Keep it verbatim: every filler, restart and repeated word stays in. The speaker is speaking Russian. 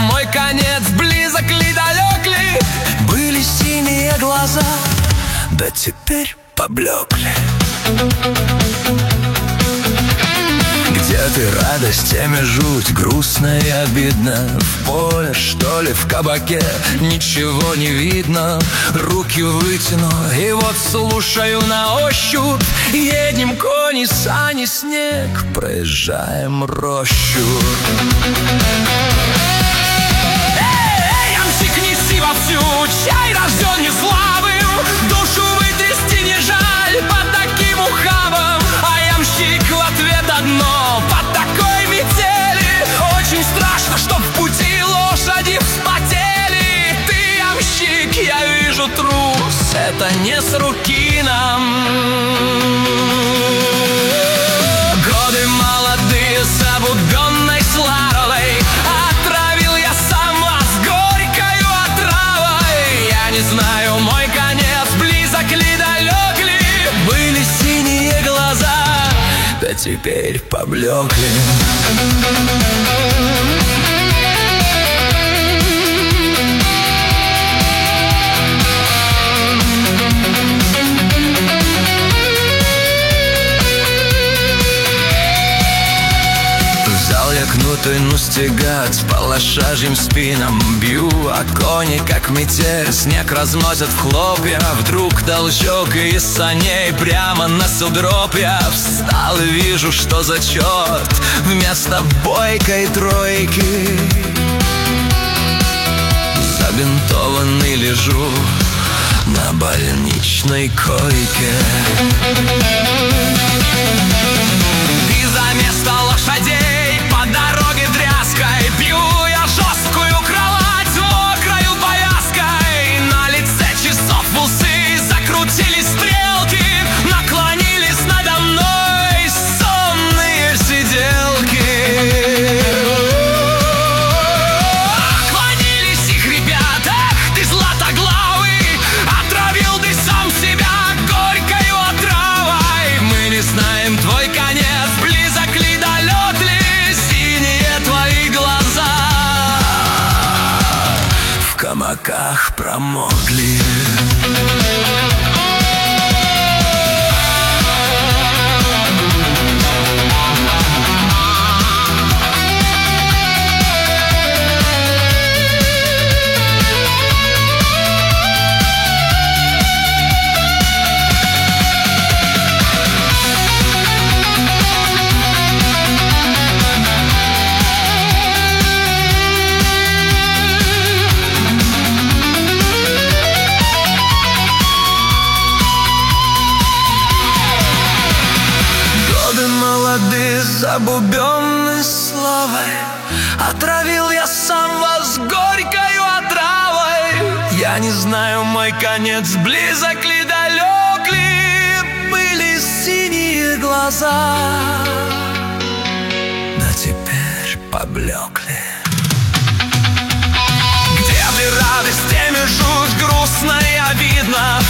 мой конец близок ли, далек ли? Были синие глаза, да теперь поблекли. Где ты, радость, теми жуть, грустно и обидно. В поле, что ли, в кабаке, ничего не видно. Руки вытяну, и вот слушаю на ощупь. Едем кони, сани, снег, проезжаем рощу. Эй, ямщик, неси вовсю, чай рожден не славым. Душу вытрясти не жаль под таким ухабом. А ямщик в ответ одно: под такой метели очень страшно, чтоб в пути лошади вспотели. Ты, ямщик, я вижу трус, это не с руки нам. Годы молодые с обубенной славой, отравил я сам вас горькою отравой. Я не знаю, мой конец близок ли, далек ли? Были синие глаза, да теперь поблекли. Взял я кнут и ну стегать по лошажьим спинам. Бью, а кони, как метель, снег разносят в хлопья. Вдруг толчок и из саней прямо на сугроб я встал и вижу, что за черт вместо бойкой тройки. Забинтованный лежу на больничной койке. И за место лошадей по дороге тряской бью я жесткую кровать с мокрою повязкой. На лице часов в усы закрутились стрелки, наклонились надо мной сонные сиделки. Наклонились и хрипят: эх, ты златоглавый, отравил ты сам себя горькою отравой. Мы не знаем, твой конец близок ли, далек ли? Синие твои глаза в камаках промокли. Забубенной славой отравил я сам вас горькою отравой. Я не знаю, мой конец близок ли, далек ли? Были синие глаза, да теперь поблекли. Где ты, радость, теми жуть, грустно и обидно.